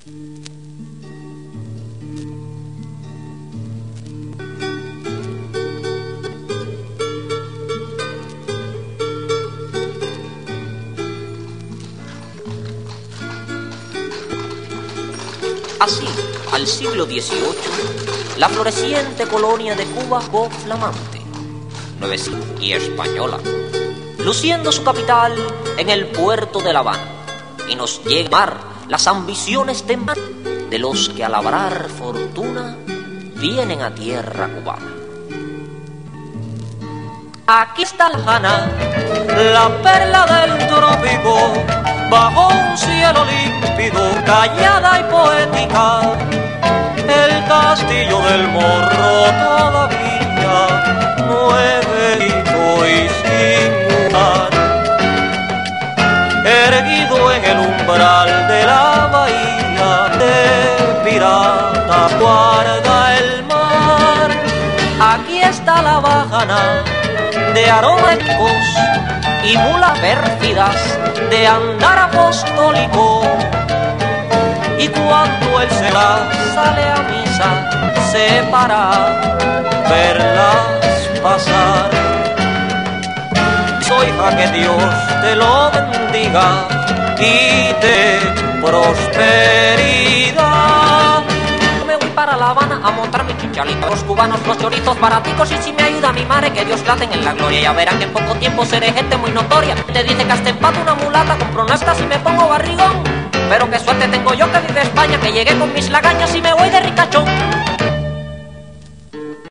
Así, al siglo XVIII, la floreciente colonia de Cuba fue flamante, nuevecita y española, luciendo su capital en el puerto de La Habana, y nos llega a mar las ambiciones de los que a labrar fortuna vienen a tierra cubana. Aquí está La Habana, la perla del trópico, bajo un cielo límpido, callada y poética. El castillo del Morro todavía nuevito y singular, erguido en el umbral de la bahía de pirata, guarda el mar. Aquí está La Habana, de aromáticos y mulas pérfidas, de andar apostólico. Y cuando él se va, sale a misa, se para a verlas pasar. Soy hija, que Dios te lo bendiga y te prosperidad. Me voy para La Habana a montar mi chichalito, los cubanos, los chorizos baraticos, y si me ayuda mi madre, que Dios la tenga en la gloria. Ya verán que en poco tiempo seré gente muy notoria. Te dice que hasta empato una mulata, compro nastas y me pongo barrigón. Pero qué suerte tengo yo que vive España, que llegué con mis lagañas y me voy de ricachón.